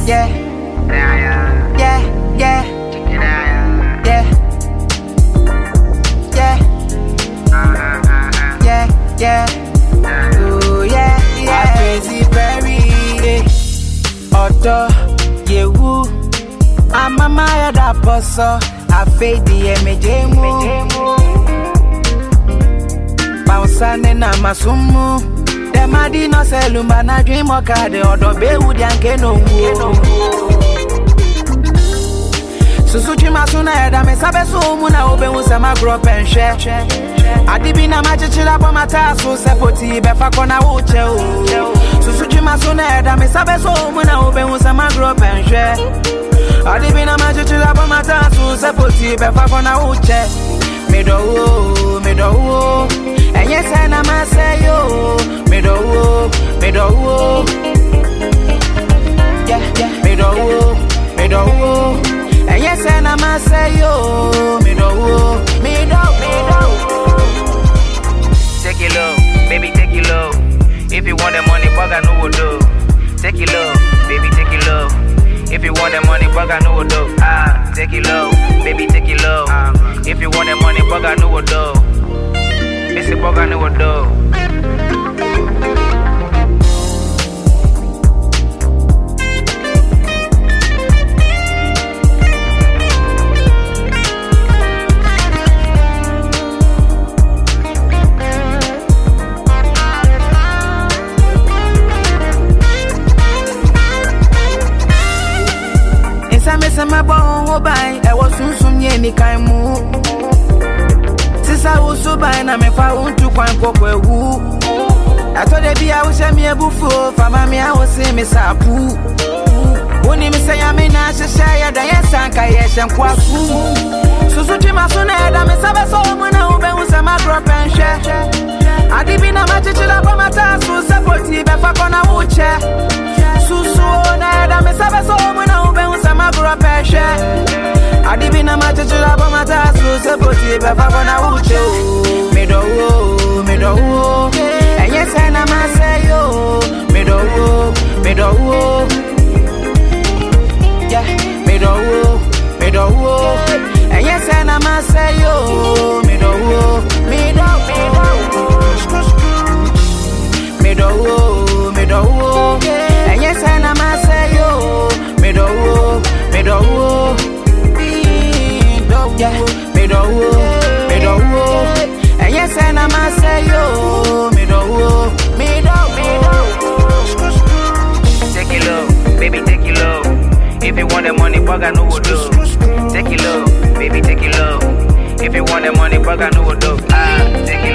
Yeah. Yeah. Yeah. Yeah. Yeah. Yeah. Oh yeah. Yeah. Crazy Perry. Otto. Yewu. I'm a Maya da poso. I fade the MJ mo. Bouncing na masumu. Dem adi no selumba na dream o kade odo be wudi anke no wo. Susuchi masuna eda me sabe so mu na obe hu se ma grow penhwe. Adi bi na ma chichira bo mata so sepoti be fa kona wo che o. Susuchi masuna eda me sabe so mu na obe hu se ma grow penhwe. Adi bi na ma chichira bo mata so sepoti be fa kona wo che. Me do wo. And yes, and I say yo, me do wo. Yeah, me do wo. And yes, and I say yo, me do wo. Take it low, baby, take it low. If you want the money, bug I know what do. Take it low, baby, take it low. If you want the money, bug I know what do. Take it low, baby, take it low. If you want the money, bug I know what do. It's a bug I know what do. Inside me, my bone will buy. I was soon any kind move. Sisa usu buy na me fa untu kwan kokwe wu. I told the be I was me a buffo. Fama me I was see me sapu. Uni me say I'm in a shaya da yesanka yeshan kwaku. Susuchi masuna da me sabe so muna ube unsa magro penche. Adi bi na machichila pa mata su sapoti be fa kona wuche. Susu na da me sabe so muna ube unsa magro penche. Adi bi na machichila pa mata su sapoti be fa kona wuche. Me do wo. And yes and I say yo. Me do wo. Yeah, me do wo. And yes, and I say yo, me do wo. And yes, and I say yo, me do wo. Yeah, me do wo. And yes, and I say yo, me do wo. Take it low, baby, take it low. If you want the money, bug I know what do. Take it low, baby, take it low. If you want the money, bug I know what do. Take it